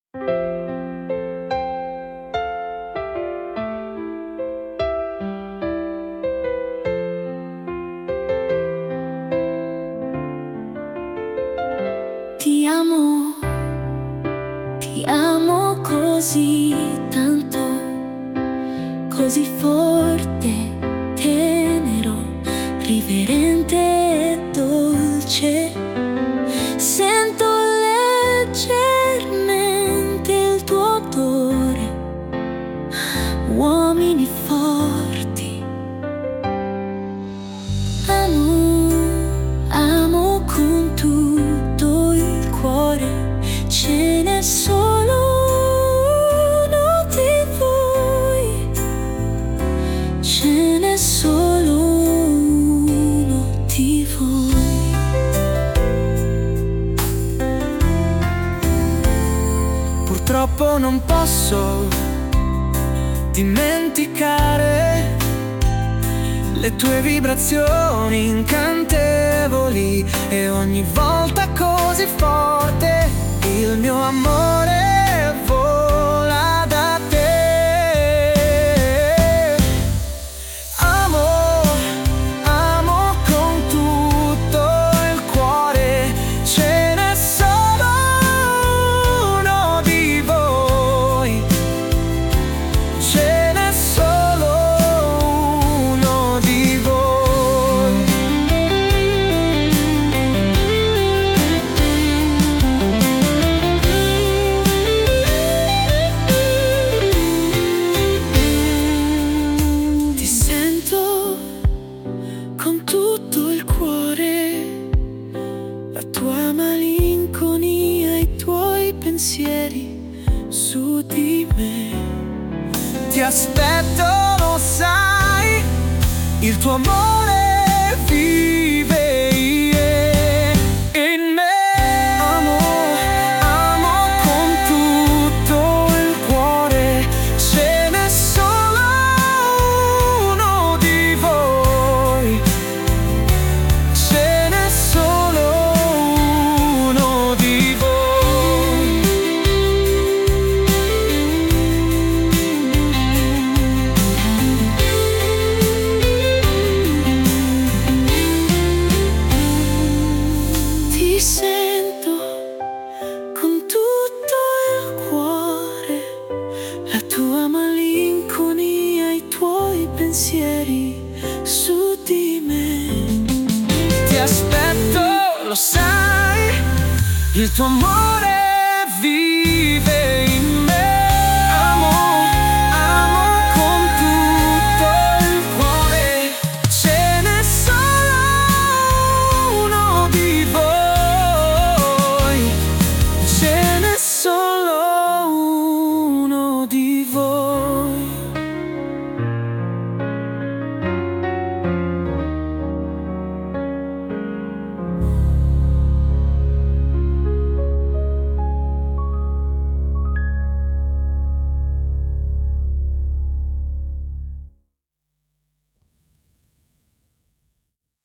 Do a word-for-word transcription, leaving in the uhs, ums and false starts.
Ti amo, ti amo così tanto, così forte, tenero, riverente e dolce. Sento leggermente il tuo odore, uomini forti. Amo, amo con tutto il cuore, ce n'è solo uno di voi, ce n'è solo uno di voi. Purtroppo non posso dimenticare le tue vibrazioni incantevoli, e ogni volta così forte il mio amore vola da te. Amo, amo con tutto il cuore, ce n'è solo uno di voi, ce n'è solo uno di voi. Ti sento con tutto il cuore, la tua malinconia, i tuoi pensieri su di me. Ti aspetto, lo sai, il tuo amore vive in me. Amo, amo con tutto il cuore, ce n'è solo uno di voi, ce n'è solo uno di voi. Ti sento con tutto il cuore, la tua malinconia, i tuoi pensieri su di me. Ti aspetto, lo sai, il tuo amore